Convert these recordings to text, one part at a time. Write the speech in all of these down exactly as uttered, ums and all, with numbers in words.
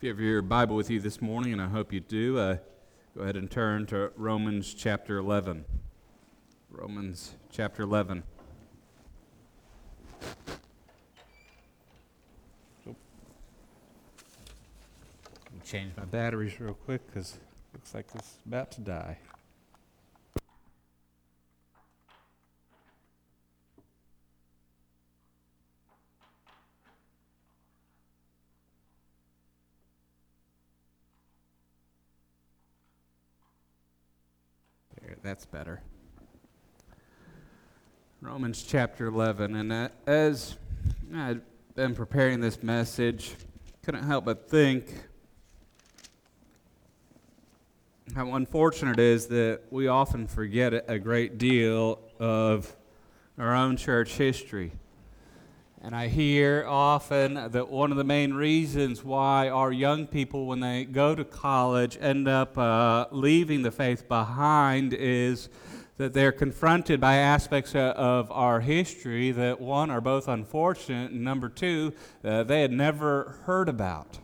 If you have your Bible with you this morning, and I hope you do, uh, go ahead and turn to Romans chapter eleven. Romans chapter eleven. Let me change my batteries real quick because it looks like it's about to die. That's better. Romans chapter eleven, and uh, as I've been preparing this message, couldn't help but think how unfortunate it is that we often forget a great deal of our own church history. And I hear often that one of the main reasons why our young people, when they go to college, end up uh, leaving the faith behind is that they're confronted by aspects uh, of our history that, one, are both unfortunate, and number two, uh, they had never heard about.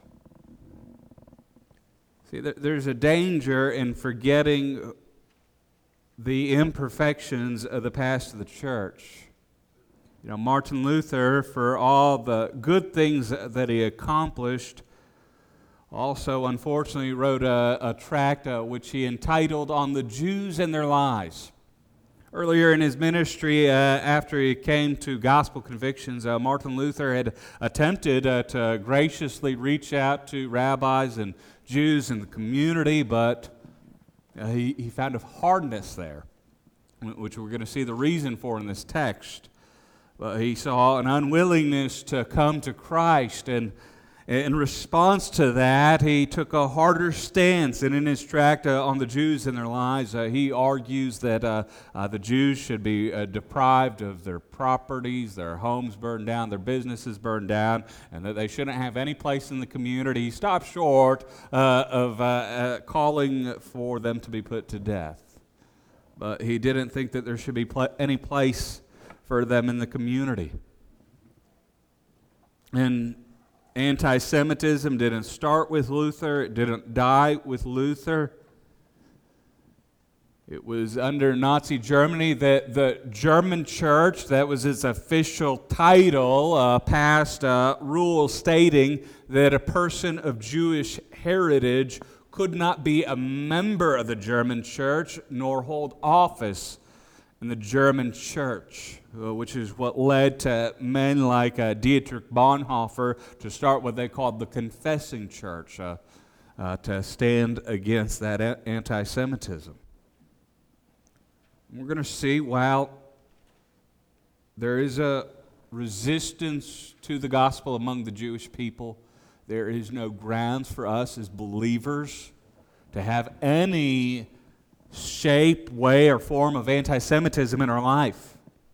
See, th- there's a danger in forgetting the imperfections of the past of the church. You know, Martin Luther, for all the good things that he accomplished, also unfortunately wrote a, a tract uh, which he entitled On the Jews and Their Lies. Earlier in his ministry, uh, after he came to gospel convictions, uh, Martin Luther had attempted uh, to graciously reach out to rabbis and Jews in the community, but uh, he, he found a hardness there, which we're going to see the reason for in this text. Uh, he saw an unwillingness to come to Christ, and in response to that, he took a harder stance. And in his tract uh, on the Jews and their lives, uh, he argues that uh, uh, the Jews should be uh, deprived of their properties, their homes burned down, their businesses burned down, and that they shouldn't have any place in the community. He stopped short uh, of uh, uh, calling for them to be put to death. But he didn't think that there should be pl- any place for them in the community. And anti-Semitism didn't start with Luther. It didn't die with Luther. It was under Nazi Germany that the German church, that was its official title, uh, passed uh, rules stating that a person of Jewish heritage could not be a member of the German church nor hold office in the German church, uh, which is what led to men like uh, Dietrich Bonhoeffer to start what they called the confessing church, uh, uh, to stand against that a- anti-Semitism. We're going to see, while there is a resistance to the gospel among the Jewish people, there is no grounds for us as believers to have any shape, way, or form of anti-Semitism in our life.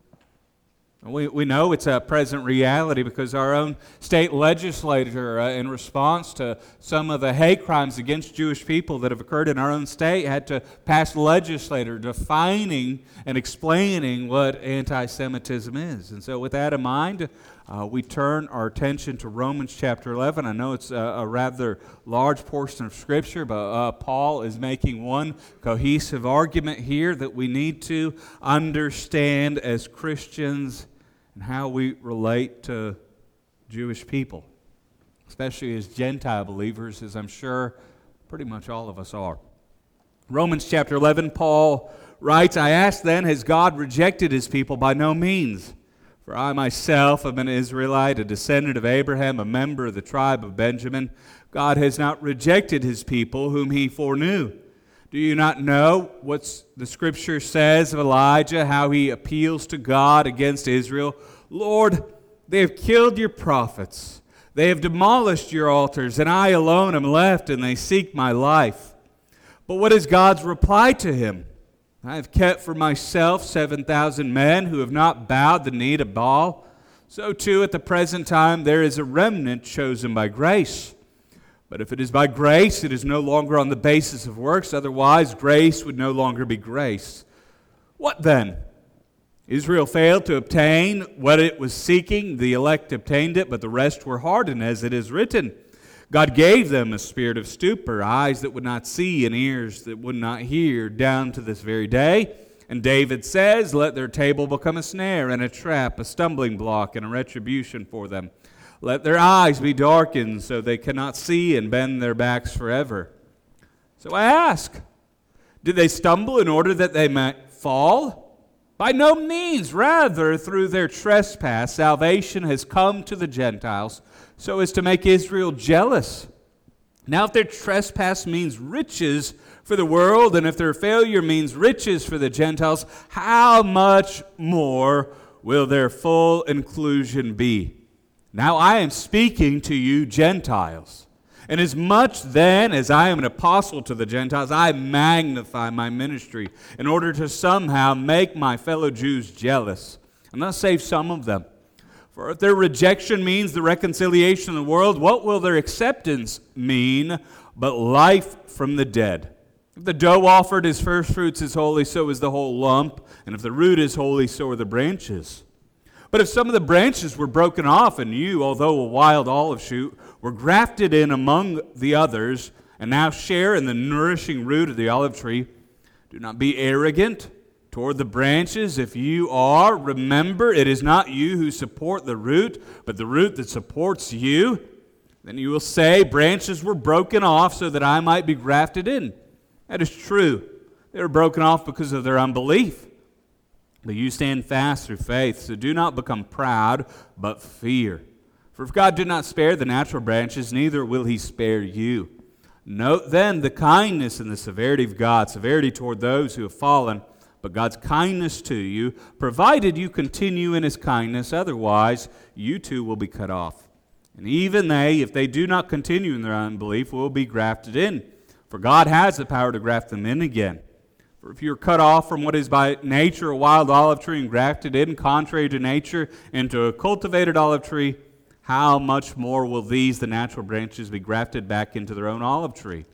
We we know it's a present reality because our own state legislature, uh, in response to some of the hate crimes against Jewish people that have occurred in our own state, had to pass legislature defining and explaining what anti-Semitism is. And so with that in mind, uh, we turn our attention to Romans chapter eleven. I know it's a, a rather large portion of Scripture, but uh, Paul is making one cohesive argument here that we need to understand as Christians and how we relate to Jewish people, especially as Gentile believers, as I'm sure pretty much all of us are. Romans chapter eleven, Paul writes, I ask then, has God rejected his people? By no means. For I myself am an Israelite, a descendant of Abraham, a member of the tribe of Benjamin. God has not rejected his people whom he foreknew. Do you not know what the Scripture says of Elijah, how he appeals to God against Israel? Lord, they have killed your prophets. They have demolished your altars, and I alone am left, and they seek my life. But what is God's reply to him? I have kept for myself seven thousand men who have not bowed the knee to Baal. So too at the present time there is a remnant chosen by grace. But if it is by grace, it is no longer on the basis of works. Otherwise, grace would no longer be grace. What then? Israel failed to obtain what it was seeking. The elect obtained it, but the rest were hardened, as it is written. God gave them a spirit of stupor, eyes that would not see and ears that would not hear, down to this very day. And David says, let their table become a snare and a trap, a stumbling block and a retribution for them. Let their eyes be darkened so they cannot see and bend their backs forever. So I ask, did they stumble in order that they might fall? By no means. Rather, through their trespass, salvation has come to the Gentiles, so as to make Israel jealous. Now, if their trespass means riches for the world, and if their failure means riches for the Gentiles, how much more will their full inclusion be? Now I am speaking to you Gentiles. Inasmuch then as I am an apostle to the Gentiles, I magnify my ministry in order to somehow make my fellow Jews jealous. I'm going to save some of them. For if their rejection means the reconciliation of the world, what will their acceptance mean but life from the dead? If the dough offered as first fruits is holy, so is the whole lump. And if the root is holy, so are the branches. But if some of the branches were broken off, and you, although a wild olive shoot, were grafted in among the others, and now share in the nourishing root of the olive tree, do not be arrogant toward the branches. If you are, remember, it is not you who support the root, but the root that supports you. Then you will say, branches were broken off so that I might be grafted in. That is true. They were broken off because of their unbelief. But you stand fast through faith, so do not become proud, but fear. For if God did not spare the natural branches, neither will he spare you. Note then the kindness and the severity of God, severity toward those who have fallen, but God's kindness to you, provided you continue in his kindness, otherwise you too will be cut off. And even they, if they do not continue in their unbelief, will be grafted in. For God has the power to graft them in again. For if you are cut off from what is by nature a wild olive tree and grafted in, contrary to nature, into a cultivated olive tree, how much more will these, the natural branches, be grafted back into their own olive tree?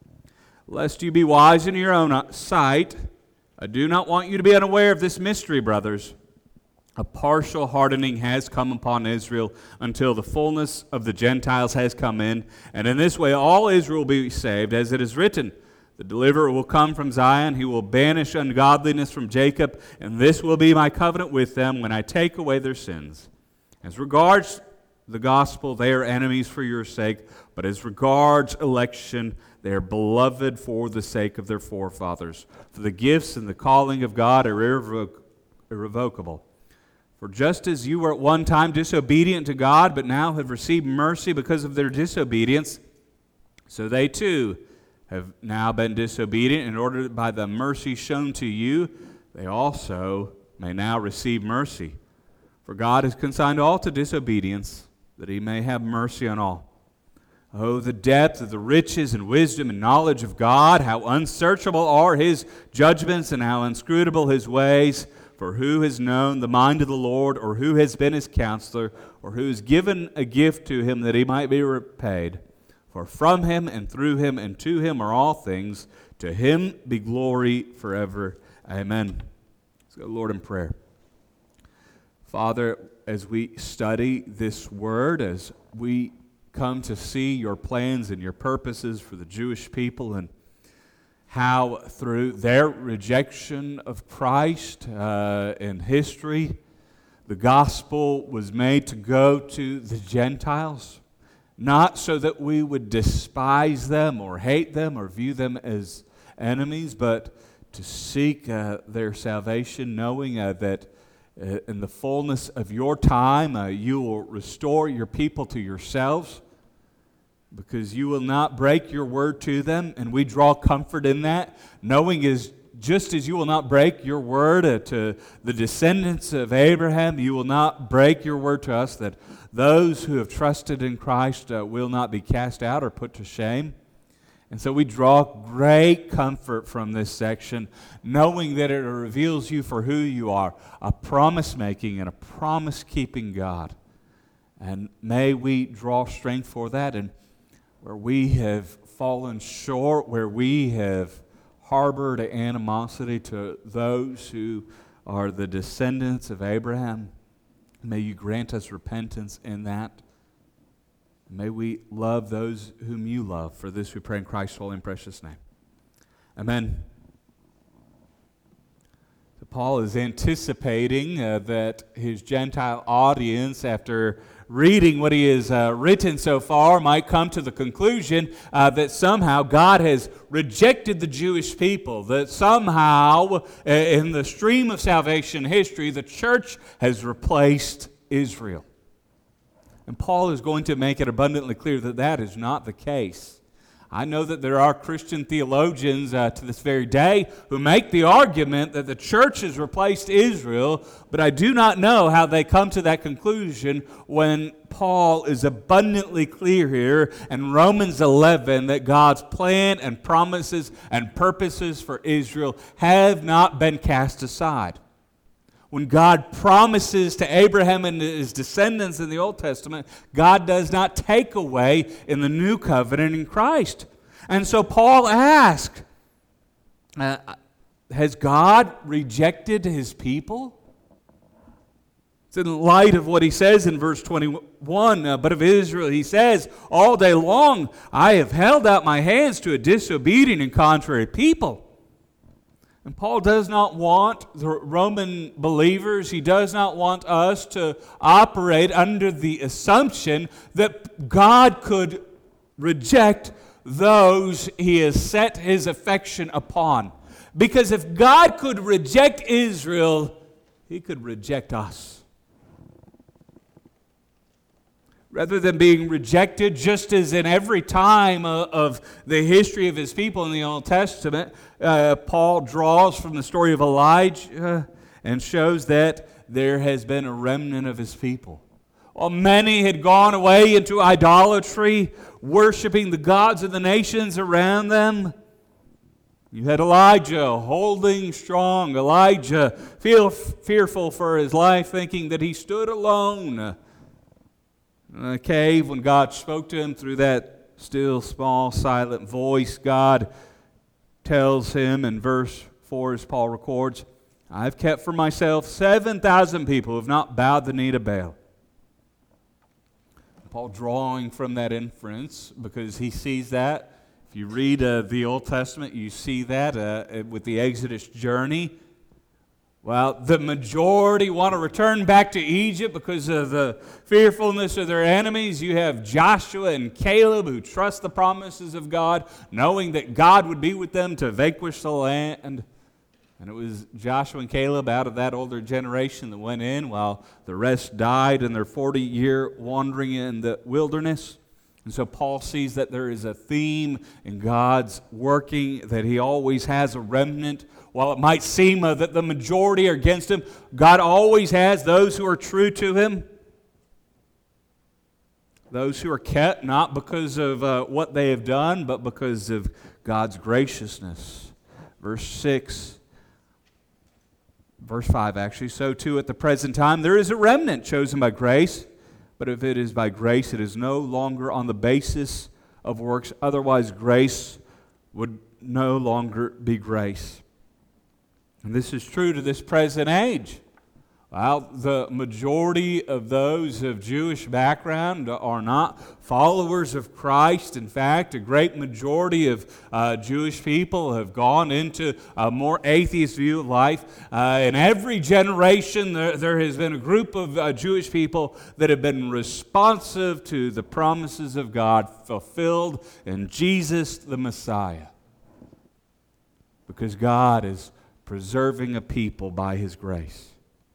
Lest you be wise in your own sight, I do not want you to be unaware of this mystery, brothers. A partial hardening has come upon Israel until the fullness of the Gentiles has come in, and in this way all Israel will be saved, as it is written, the deliverer will come from Zion, he will banish ungodliness from Jacob, and this will be my covenant with them when I take away their sins. As regards the gospel, they are enemies for your sake, but as regards election, they are beloved for the sake of their forefathers. For the gifts and the calling of God are irrevoc- irrevocable. For just as you were at one time disobedient to God, but now have received mercy because of their disobedience, so they too have now been disobedient, in order that by the mercy shown to you, they also may now receive mercy. For God has consigned all to disobedience, that he may have mercy on all. Oh, the depth of the riches and wisdom and knowledge of God, how unsearchable are his judgments and how inscrutable his ways. For who has known the mind of the Lord, or who has been his counselor, or who has given a gift to him that he might be repaid? For from him and through him and to him are all things. To him be glory forever. Amen. Let's go, Lord, in prayer. Father, as we study this word, as we come to see your plans and your purposes for the Jewish people, and how through their rejection of Christ uh, in history, the gospel was made to go to the Gentiles, not so that we would despise them or hate them or view them as enemies, but to seek uh, their salvation, knowing uh, that uh, in the fullness of your time, uh, you will restore your people to yourselves, because you will not break your word to them, and we draw comfort in that, knowing is just as you will not break your word uh, to the descendants of Abraham, you will not break your word to us, that those who have trusted in Christ uh, will not be cast out or put to shame. And so we draw great comfort from this section, knowing that it reveals you for who you are, a promise-making and a promise-keeping God. And may we draw strength for that, and where we have fallen short, where we have harbored animosity to those who are the descendants of Abraham, may you grant us repentance in that. May we love those whom you love. For this we pray in Christ's holy and precious name. Amen. So Paul is anticipating uh, that his Gentile audience, after reading what he has uh, written so far, might come to the conclusion uh, that somehow God has rejected the Jewish people, that somehow uh, in the stream of salvation history, the church has replaced Israel. And Paul is going to make it abundantly clear that that is not the case. I know that there are Christian theologians uh, to this very day who make the argument that the church has replaced Israel, but I do not know how they come to that conclusion when Paul is abundantly clear here in Romans eleven that God's plan and promises and purposes for Israel have not been cast aside. When God promises to Abraham and his descendants in the Old Testament, God does not take away in the new covenant in Christ. And so Paul asks, uh, has God rejected his people? It's in light of what he says in verse twenty-one, uh, but of Israel he says, all day long I have held out my hands to a disobedient and contrary people. And Paul does not want the Roman believers, he does not want us to operate under the assumption that God could reject those he has set his affection upon. Because if God could reject Israel, he could reject us. Rather than being rejected, just as in every time of the history of his people in the Old Testament, uh, Paul draws from the story of Elijah and shows that there has been a remnant of his people. While many had gone away into idolatry, worshiping the gods of the nations around them, you had Elijah holding strong, Elijah feel fearful for his life, thinking that he stood alone in a cave when God spoke to him through that still, small, silent voice. God tells him in verse four, as Paul records, I've kept for myself seven thousand people who have not bowed the knee to Baal. Paul drawing from that inference because he sees that. If you read uh, the Old Testament, you see that uh, with the Exodus journey. Well, the majority want to return back to Egypt because of the fearfulness of their enemies. You have Joshua and Caleb who trust the promises of God, knowing that God would be with them to vanquish the land. And it was Joshua and Caleb out of that older generation that went in, while the rest died in their forty-year wandering in the wilderness. And so Paul sees that there is a theme in God's working, that he always has a remnant. While it might seem uh, that the majority are against him, God always has those who are true to him. Those who are kept not because of uh, what they have done, but because of God's graciousness. Verse six, verse five actually, so too at the present time there is a remnant chosen by grace, but if it is by grace, it is no longer on the basis of works. Otherwise, grace would no longer be grace. And this is true to this present age. Well, the majority of those of Jewish background are not followers of Christ. In fact, a great majority of uh, Jewish people have gone into a more atheist view of life. Uh, in every generation, there, there has been a group of uh, Jewish people that have been responsive to the promises of God fulfilled in Jesus the Messiah. Because God is preserving a people by His grace.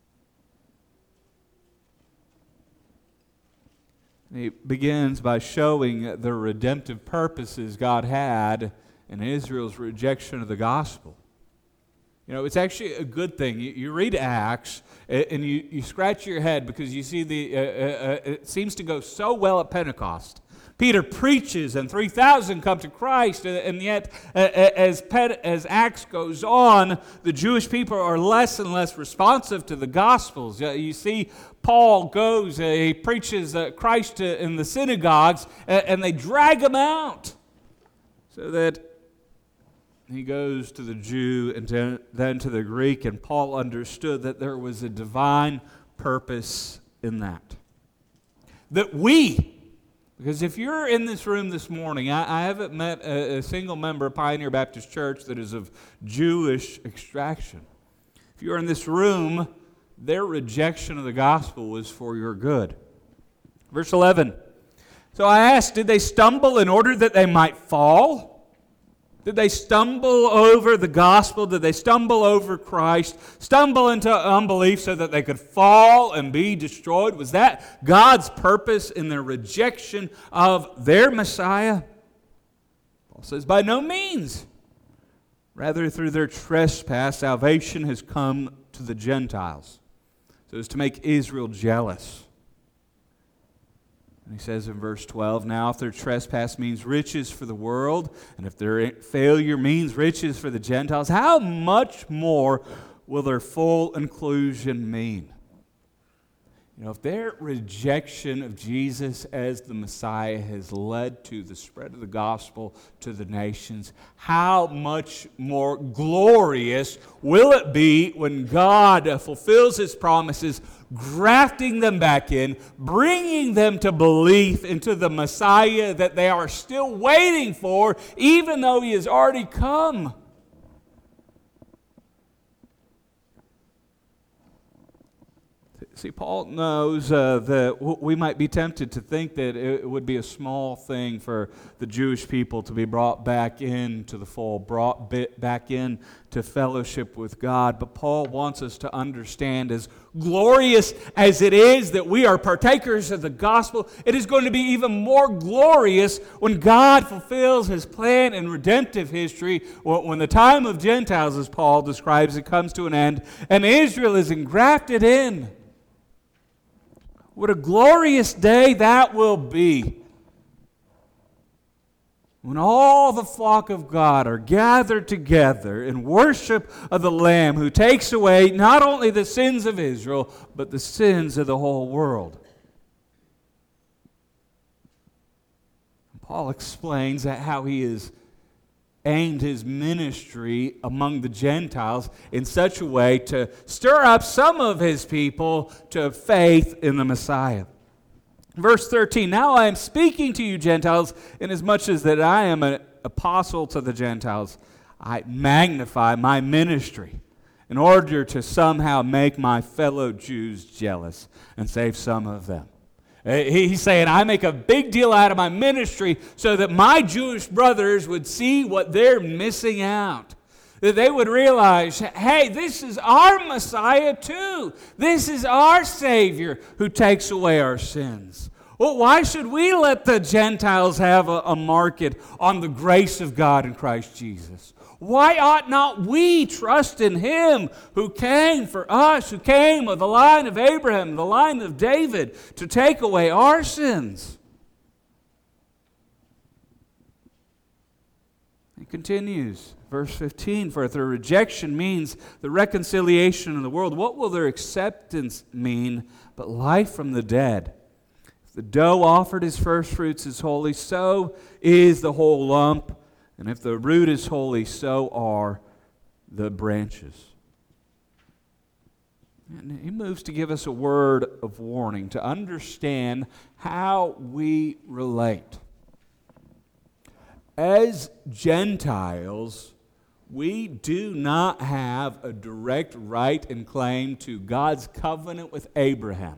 He begins by showing the redemptive purposes God had in Israel's rejection of the gospel. You know, it's actually a good thing. You, you read Acts and you, you scratch your head because you see the uh, uh, it seems to go so well at Pentecost. Peter preaches and three thousand come to Christ, and yet as as Acts goes on, the Jewish people are less and less responsive to the Gospels. You see, Paul goes, he preaches Christ in the synagogues, and they drag him out so that he goes to the Jew and then to the Greek, and Paul understood that there was a divine purpose in that. That we Because if you're in this room this morning, I, I haven't met a, a single member of Pioneer Baptist Church that is of Jewish extraction. If you're in this room, their rejection of the gospel was for your good. Verse eleven. So I asked, did they stumble in order that they might fall? Did they stumble over the gospel? Did they stumble over Christ? Stumble into unbelief so that they could fall and be destroyed? Was that God's purpose in their rejection of their Messiah? Paul says, by no means. Rather, through their trespass, salvation has come to the Gentiles, so as to make Israel jealous. And he says in verse twelve, now if their trespass means riches for the world, and if their failure means riches for the Gentiles, how much more will their full inclusion mean? You know, if their rejection of Jesus as the Messiah has led to the spread of the gospel to the nations, how much more glorious will it be when God fulfills His promises, grafting them back in, bringing them to belief into the Messiah that they are still waiting for, even though He has already come. See, Paul knows uh, that we might be tempted to think that it would be a small thing for the Jewish people to be brought back into the fold, brought back in to fellowship with God. But Paul wants us to understand, as glorious as it is that we are partakers of the gospel, it is going to be even more glorious when God fulfills His plan in redemptive history, when the time of Gentiles, as Paul describes it, comes to an end, and Israel is engrafted in. What a glorious day that will be when all the flock of God are gathered together in worship of the Lamb who takes away not only the sins of Israel, but the sins of the whole world. Paul explains that how he is aimed his ministry among the Gentiles in such a way to stir up some of his people to faith in the Messiah. Verse thirteen, now I am speaking to you Gentiles, inasmuch as that I am an apostle to the Gentiles. I magnify my ministry in order to somehow make my fellow Jews jealous and save some of them. He's saying, I make a big deal out of my ministry so that my Jewish brothers would see what they're missing out. That they would realize, hey, this is our Messiah too. This is our Savior who takes away our sins. Well, why should we let the Gentiles have a, a market on the grace of God in Christ Jesus? Why ought not we trust in Him who came for us, who came of the line of Abraham, the line of David, to take away our sins? He continues, verse fifteen, for if their rejection means the reconciliation of the world, what will their acceptance mean but life from the dead? If the dough offered as first fruits is holy, so is the whole lump. And if the root is holy, so are the branches. And he moves to give us a word of warning, to understand how we relate. As Gentiles, we do not have a direct right and claim to God's covenant with Abraham.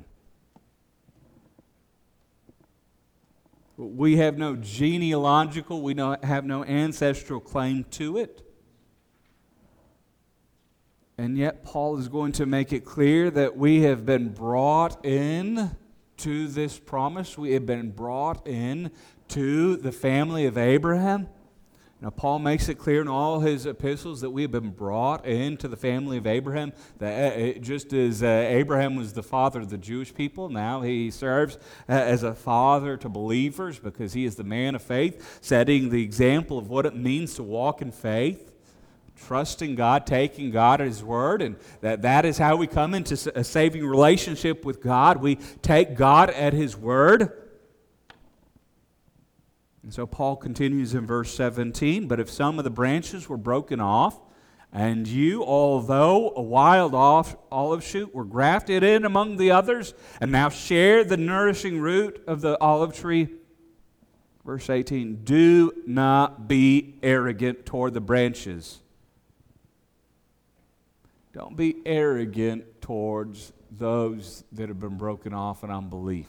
We have no genealogical, we don't have no ancestral claim to it. And yet Paul is going to make it clear that we have been brought in to this promise. We have been brought in to the family of Abraham. Now, Paul makes it clear in all his epistles that we have been brought into the family of Abraham. That just as uh, Abraham was the father of the Jewish people, now he serves uh, as a father to believers because he is the man of faith, setting the example of what it means to walk in faith, trusting God, taking God at His word, and that, that is how we come into a saving relationship with God. We take God at His word. And so Paul continues in verse seventeen, but if some of the branches were broken off, and you, although a wild off olive shoot, were grafted in among the others, and now share the nourishing root of the olive tree, Verse eighteen, do not be arrogant toward the branches. Don't be arrogant towards those that have been broken off in unbelief.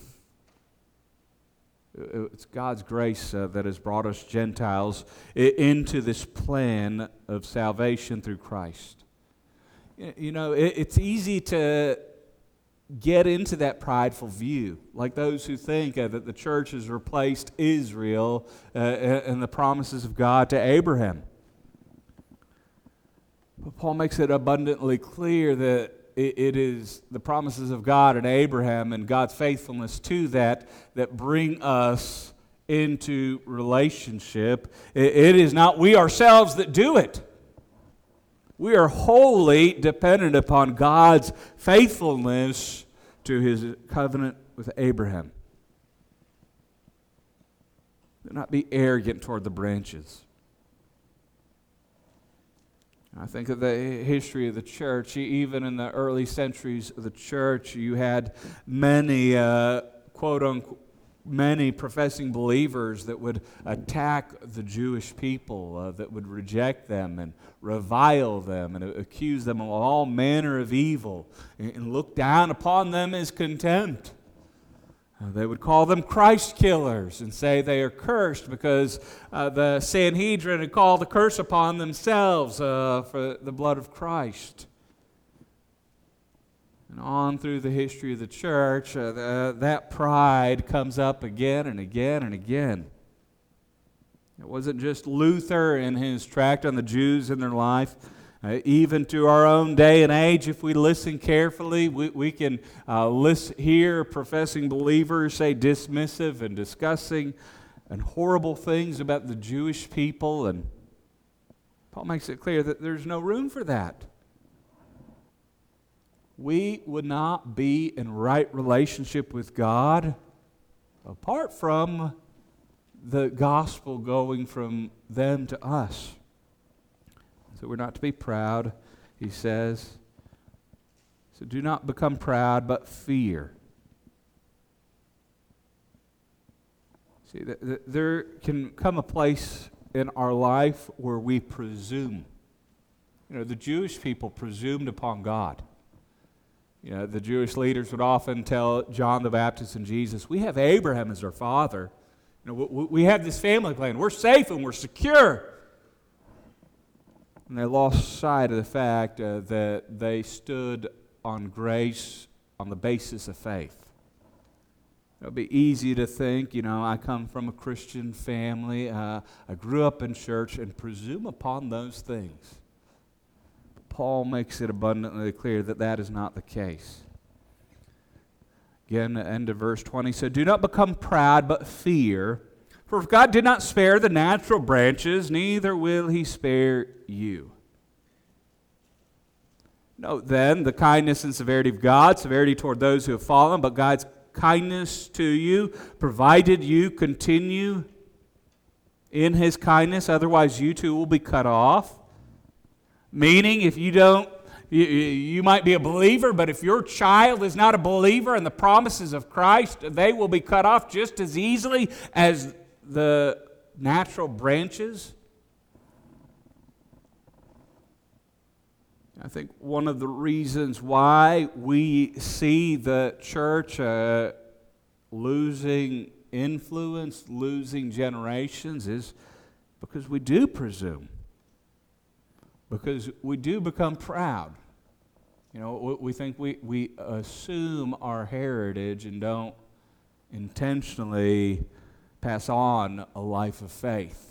It's God's grace uh, that has brought us Gentiles into this plan of salvation through Christ. You know, it's easy to get into that prideful view, like those who think uh, that the church has replaced Israel uh, and the promises of God to Abraham. But Paul makes it abundantly clear that it is the promises of God and Abraham and God's faithfulness to that that bring us into relationship. It is not we ourselves that do it. We are wholly dependent upon God's faithfulness to His covenant with Abraham. Do not be arrogant toward the branches. I think of the history of the church. Even in the early centuries of the church, you had many, uh, quote unquote, many professing believers that would attack the Jewish people, uh, that would reject them and revile them and accuse them of all manner of evil and look down upon them as contempt. Uh, they would call them Christ killers and say they are cursed because uh, the Sanhedrin had called a curse upon themselves uh, for the blood of Christ. And on through the history of the church, uh, the, that pride comes up again and again and again. It wasn't just Luther in his tract on the Jews in their life. Uh, even to our own day and age, if we listen carefully, we, we can uh, listen, hear professing believers say dismissive and discussing and horrible things about the Jewish people. And Paul makes it clear that there's no room for that. We would not be in right relationship with God apart from the gospel going from them to us. So we're not to be proud, he says. So do not become proud, but fear. See, th- th- there can come a place in our life where we presume. You know, the Jewish people presumed upon God. You know, the Jewish leaders would often tell John the Baptist and Jesus, we have Abraham as our father. You know, we, we have this family plan. We're safe and we're secure. And they lost sight of the fact uh, that they stood on grace on the basis of faith. It would be easy to think, you know, I come from a Christian family, uh, I grew up in church, and presume upon those things. Paul makes it abundantly clear that that is not the case. Again, the end of verse twenty said, do not become proud, but fear. For if God did not spare the natural branches, neither will He spare you. Note then the kindness and severity of God, severity toward those who have fallen, but God's kindness to you, provided you continue in His kindness, otherwise you too will be cut off. Meaning, if you don't, you, you might be a believer, but if your child is not a believer in the promises of Christ, they will be cut off just as easily as the natural branches. I think one of the reasons why we see the church uh, losing influence, losing generations, is because we do presume. Because we do become proud. You know, we think we, we assume our heritage and don't intentionally pass on a life of faith.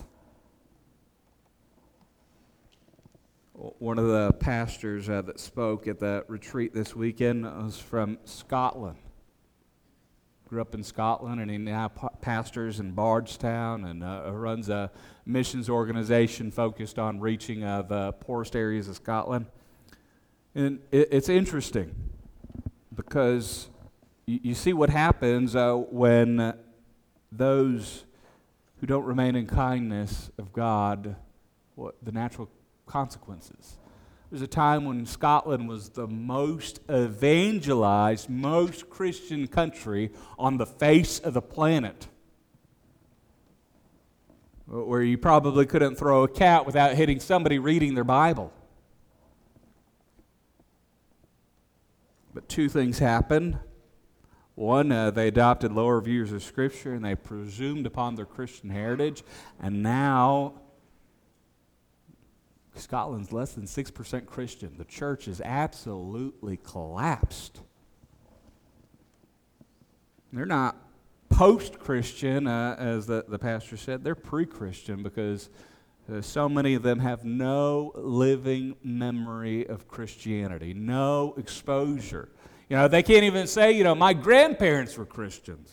One of the pastors uh, that spoke at the retreat this weekend was from Scotland. Grew up in Scotland, and he now pa- pastors in Bardstown and uh, runs a missions organization focused on reaching uh, the poorest areas of Scotland. And it, it's interesting because you, you see what happens uh, when uh, those who don't remain in kindness of God, what the natural consequences. There's a time when Scotland was the most evangelized, most Christian country on the face of the planet. where you probably couldn't throw a cat without hitting somebody reading their Bible. But two things happened. One, uh, they adopted lower views of Scripture, and they presumed upon their Christian heritage. And now, Scotland's less than six percent Christian. The church is absolutely collapsed. They're not post-Christian, uh, as the, the pastor said. They're pre-Christian because uh, so many of them have no living memory of Christianity, no exposure. You know, they can't even say, you know, my grandparents were Christians.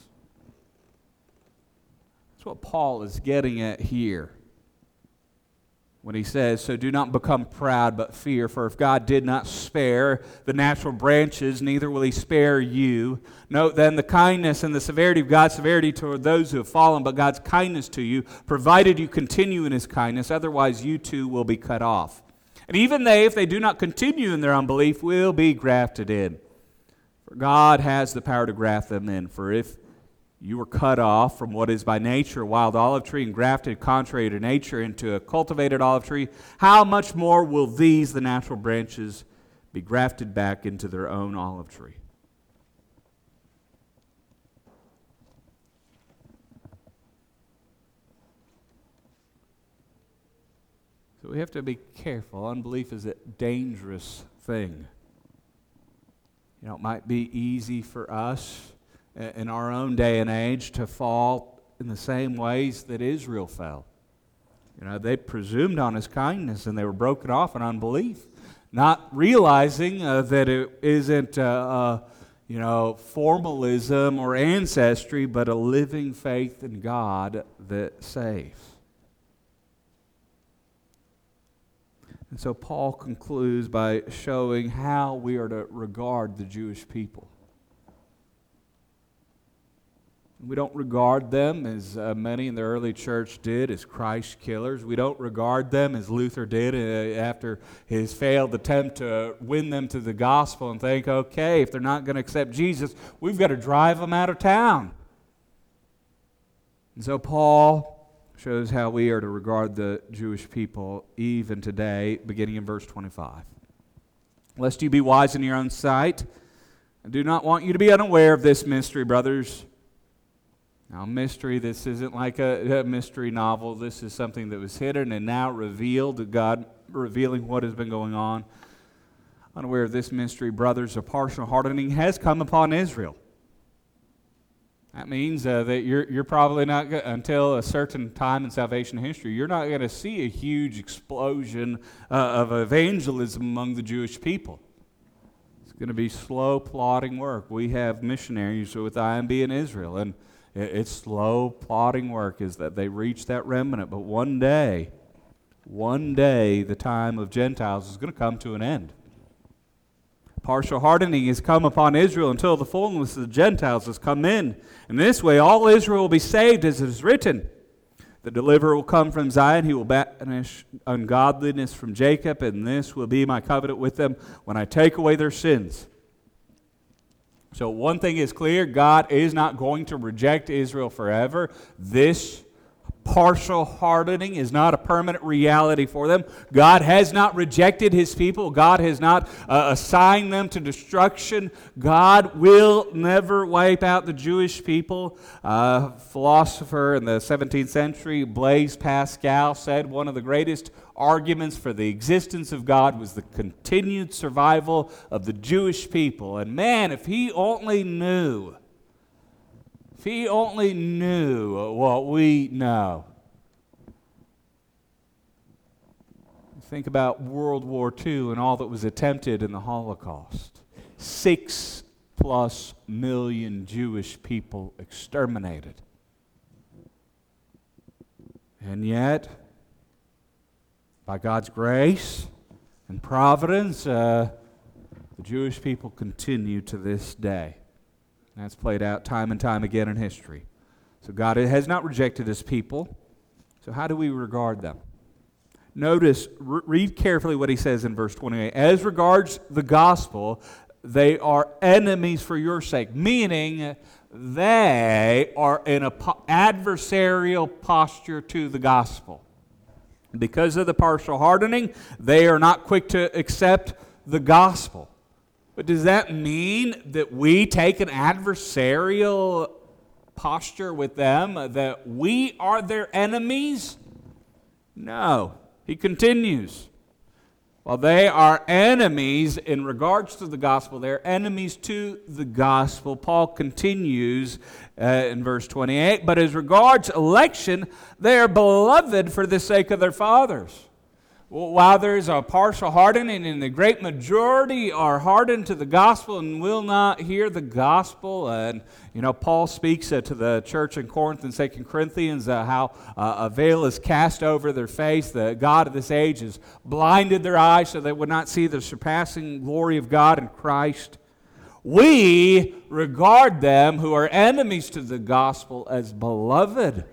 That's what Paul is getting at here when he says, so do not become proud, but fear, for if God did not spare the natural branches, neither will he spare you. Note then the kindness and the severity of God's severity toward those who have fallen, but God's kindness to you, provided you continue in his kindness, otherwise you too will be cut off. And even they, if they do not continue in their unbelief, will be grafted in. For God has the power to graft them in. For if you were cut off from what is by nature a wild olive tree and grafted contrary to nature into a cultivated olive tree, how much more will these, the natural branches, be grafted back into their own olive tree? So we have to be careful. Unbelief is a dangerous thing. You know, it might be easy for us in our own day and age to fall in the same ways that Israel fell. You know, they presumed on his kindness and they were broken off in unbelief, not realizing uh, that it isn't, uh, uh, you know, formalism or ancestry, but a living faith in God that saves. And so Paul concludes by showing how we are to regard the Jewish people. We don't regard them, as uh, many in the early church did, as Christ killers. We don't regard them as Luther did uh, after his failed attempt to win them to the gospel and think, okay, if they're not going to accept Jesus, we've got to drive them out of town. And so Paul shows how we are to regard the Jewish people even today, beginning in verse twenty-five. Lest you be wise in your own sight, I do not want you to be unaware of this mystery, brothers. Now, mystery, this isn't like a, a mystery novel. This is something that was hidden and now revealed, God revealing what has been going on. Unaware of this mystery, brothers, a partial hardening has come upon Israel. That means uh, that you're, you're probably not, go- until a certain time in salvation history, you're not going to see a huge explosion uh, of evangelism among the Jewish people. It's going to be slow, plodding work. We have missionaries with I M B in Israel, and it's slow, plodding work is that they reach that remnant. But one day, one day, the time of Gentiles is going to come to an end. Partial hardening has come upon Israel until the fullness of the Gentiles has come in. And this way, all Israel will be saved, as it is written. The deliverer will come from Zion. He will banish ungodliness from Jacob, and this will be my covenant with them when I take away their sins. So one thing is clear, God is not going to reject Israel forever. This partial hardening is not a permanent reality for them. God has not rejected his people. God has not uh, assigned them to destruction. God will never wipe out the Jewish people. A uh, philosopher in the seventeenth century, Blaise Pascal, said one of the greatest arguments for the existence of God was the continued survival of the Jewish people. And man, if he only knew, if he only knew what we know. Think about World War Two and all that was attempted in the Holocaust. Six plus million Jewish people exterminated. And yet, by God's grace and providence, uh, the Jewish people continue to this day. That's played out time and time again in history. So God has not rejected his people. So how do we regard them? Notice, re- read carefully what he says in verse twenty-eight. As regards the gospel, they are enemies for your sake. Meaning, they are in an po- adversarial posture to the gospel. Because of the partial hardening, they are not quick to accept the gospel. But does that mean that we take an adversarial posture with them, that we are their enemies? No. He continues. While they are enemies in regards to the gospel, they're enemies to the gospel. Paul continues uh, in verse twenty-eight, but as regards election, they are beloved for the sake of their fathers. While there is a partial hardening, and the great majority are hardened to the gospel and will not hear the gospel. And, you know, Paul speaks uh, to the church in Corinth in Second Corinthians uh, how uh, a veil is cast over their face. The God of this age has blinded their eyes so they would not see the surpassing glory of God in Christ. We regard them who are enemies to the gospel as beloved.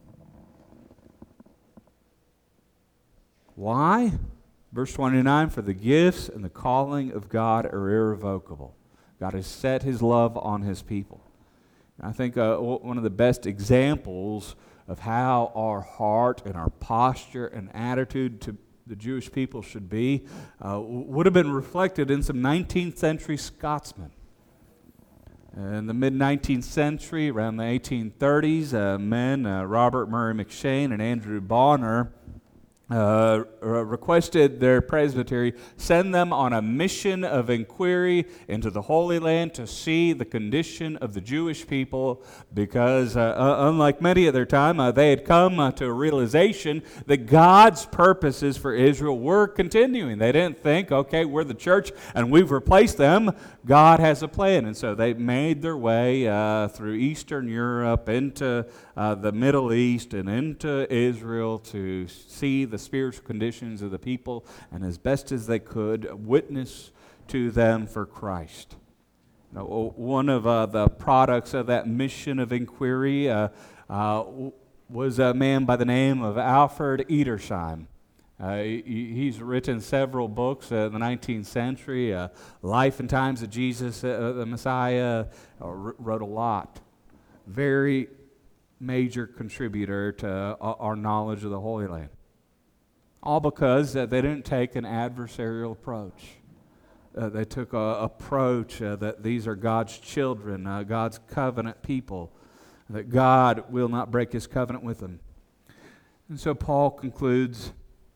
Why? Verse twenty-nine, for the gifts and the calling of God are irrevocable. God has set His love on His people. And I think uh, one of the best examples of how our heart and our posture and attitude to the Jewish people should be uh, would have been reflected in some nineteenth century Scotsmen. In the mid-nineteenth century, around the eighteen thirties, uh, men, uh, Robert Murray McShane and Andrew Bonner, Uh, requested their presbytery send them on a mission of inquiry into the Holy Land to see the condition of the Jewish people, because uh, uh, unlike many of their time, uh, they had come uh, to a realization that God's purposes for Israel were continuing. They didn't think, okay, we're the church and we've replaced them. God has a plan. And so they made their way uh, through Eastern Europe into uh, the Middle East and into Israel to see the spiritual conditions of the people, and as best as they could, witness to them for Christ. Now, one of uh, the products of that mission of inquiry uh, uh, was a man by the name of Alfred Edersheim. Uh, he, he's written several books uh, in the nineteenth century. Uh, Life and Times of Jesus, uh, the Messiah, uh, wrote a lot. Very major contributor to uh, our knowledge of the Holy Land. All because uh, they didn't take an adversarial approach. Uh, they took an approach uh, that these are God's children, uh, God's covenant people, that God will not break His covenant with them. And so Paul concludes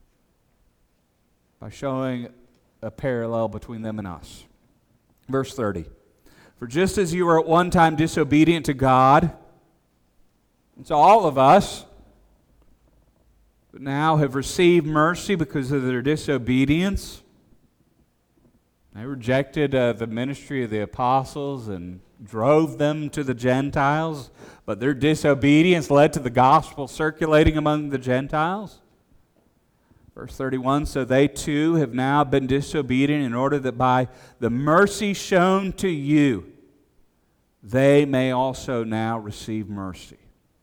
by showing a parallel between them and us. Verse thirty, for just as you were at one time disobedient to God, and so all of us, but now have received mercy because of their disobedience. They rejected uh, the ministry of the apostles and drove them to the Gentiles, but their disobedience led to the gospel circulating among the Gentiles. Verse thirty-one, so they too have now been disobedient in order that by the mercy shown to you, they may also now receive mercy.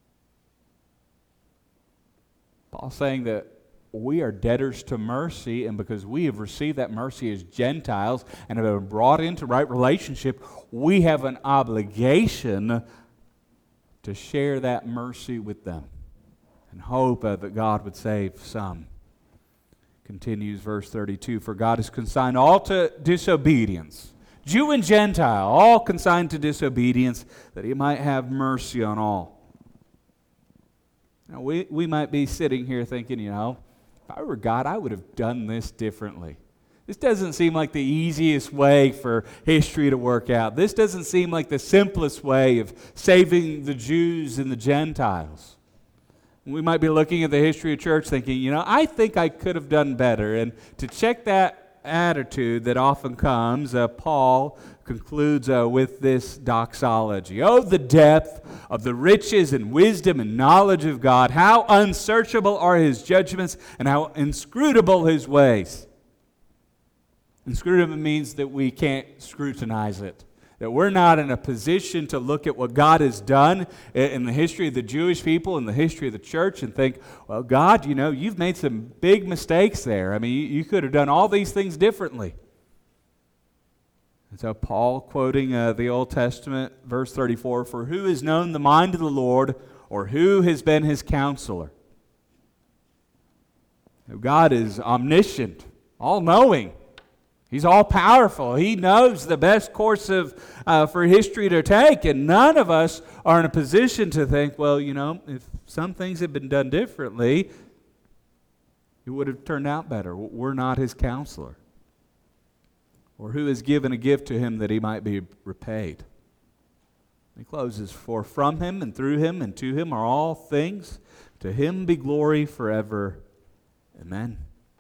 Paul's saying that we are debtors to mercy, and because we have received that mercy as Gentiles and have been brought into right relationship, we have an obligation to share that mercy with them and hope uh, that God would save some. Continues verse thirty-two, for God has consigned all to disobedience, Jew and Gentile, all consigned to disobedience, that He might have mercy on all. Now, we, we might be sitting here thinking, you know, if I were God, I would have done this differently. This doesn't seem like the easiest way for history to work out. This doesn't seem like the simplest way of saving the Jews and the Gentiles. We might be looking at the history of church thinking, you know, I think I could have done better. And to check that attitude that often comes, uh, Paul concludes uh, with this doxology. Oh, the depth of the riches and wisdom and knowledge of God. How unsearchable are His judgments and how inscrutable His ways. Inscrutable means that we can't scrutinize it. That we're not in a position to look at what God has done in the history of the Jewish people, in the history of the church, and think, well, God, you know, you've made some big mistakes there. I mean, you, you could have done all these things differently. And so Paul, quoting uh, the Old Testament, verse thirty-four, "For who has known the mind of the Lord, or who has been his counselor?" God is omniscient, all-knowing. He's all-powerful. He knows the best course of uh, for history to take, and none of us are in a position to think, well, you know, if some things had been done differently, it would have turned out better. We're not his counselor. Or who has given a gift to him that he might be repaid? He closes, "For from him and through him and to him are all things. To him be glory forever. Amen."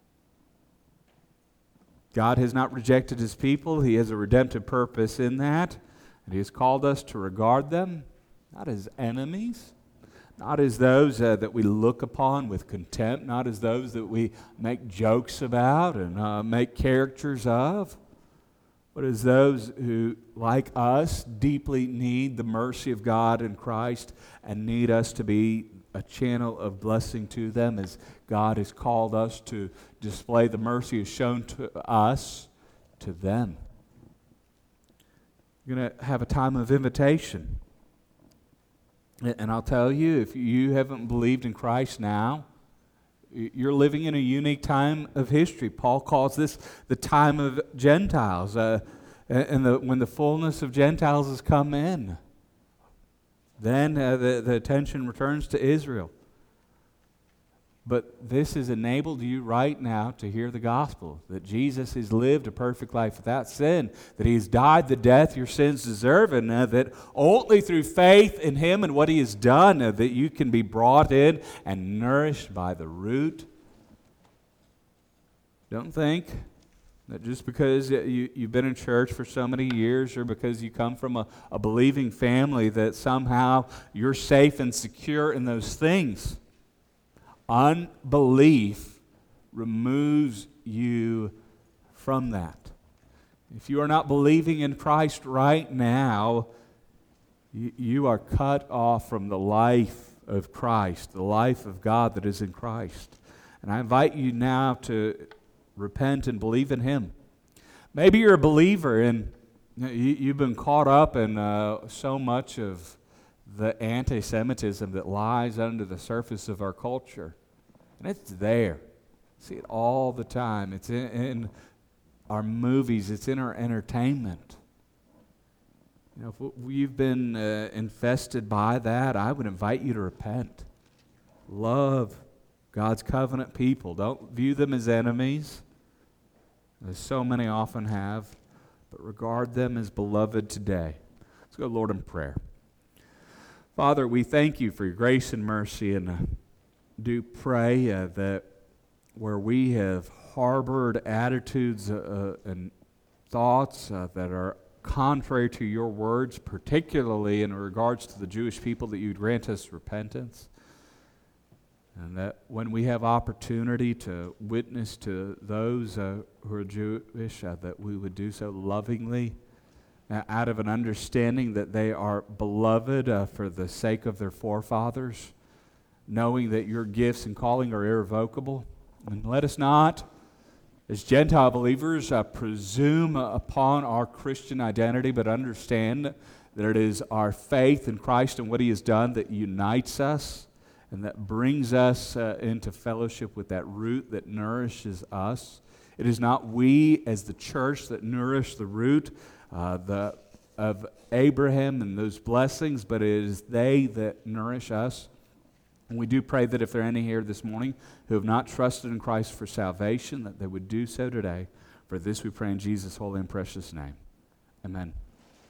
God has not rejected his people. He has a redemptive purpose in that. And he has called us to regard them not as enemies, not as those uh, that we look upon with contempt, not as those that we make jokes about and uh, make caricatures of, but as those who, like us, deeply need the mercy of God in Christ and need us to be a channel of blessing to them, as God has called us to display the mercy He has shown to us to them. You're going to have a time of invitation. And I'll tell you, if you haven't believed in Christ now, you're living in a unique time of history. Paul calls this the time of Gentiles. Uh, and the, when the fullness of Gentiles has come in, then uh, the, the attention returns to Israel. But this has enabled you right now to hear the gospel, that Jesus has lived a perfect life without sin, that He has died the death your sins deserve, and uh, that only through faith in Him and what He has done, uh, that you can be brought in and nourished by the root. Don't think that just because you, you've been in church for so many years, or because you come from a, a believing family, that somehow you're safe and secure in those things. Unbelief removes you from that. If you are not believing in Christ right now, you, you are cut off from the life of Christ, the life of God that is in Christ. And I invite you now to repent and believe in Him. Maybe you're a believer and you, you've been caught up in uh, so much of the anti-Semitism that lies under the surface of our culture. And it's there. See it all the time. It's in, in our movies. It's in our entertainment. You know, if you've been uh, infested by that, I would invite you to repent. Love God's covenant people. Don't view them as enemies, as so many often have, but regard them as beloved today. Let's go, Lord, in prayer. Father, we thank you for your grace and mercy, and uh, do pray uh, that where we have harbored attitudes uh, uh, and thoughts uh, that are contrary to your words, particularly in regards to the Jewish people, that you grant us repentance. And that when we have opportunity to witness to those uh, who are Jewish, uh, that we would do so lovingly, uh, out of an understanding that they are beloved uh, for the sake of their forefathers, knowing that your gifts and calling are irrevocable. And let us not, as Gentile believers, uh, presume upon our Christian identity, but understand that it is our faith in Christ and what He has done that unites us and that brings us uh, into fellowship with that root that nourishes us. It is not we as the church that nourish the root uh, the, of Abraham and those blessings, but it is they that nourish us. And we do pray that if there are any here this morning who have not trusted in Christ for salvation, that they would do so today. For this we pray in Jesus' holy and precious name. Amen.